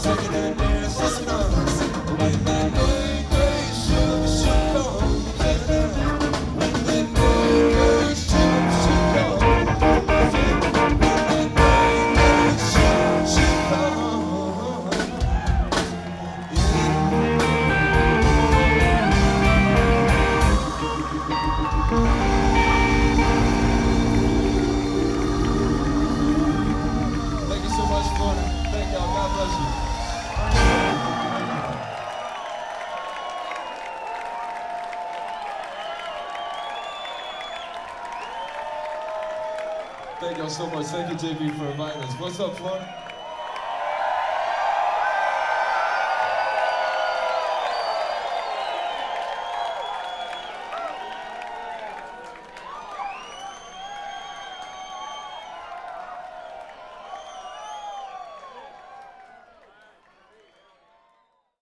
shaking that dance, just comes. When that day, day, sugar comes. When that day, day, sugar comes. When that day, day, sugar comes. Thank you so much, Florida. Thank y'all. God bless you. Thank y'all so much. Thank you, JB, for inviting us. What's up, Florida?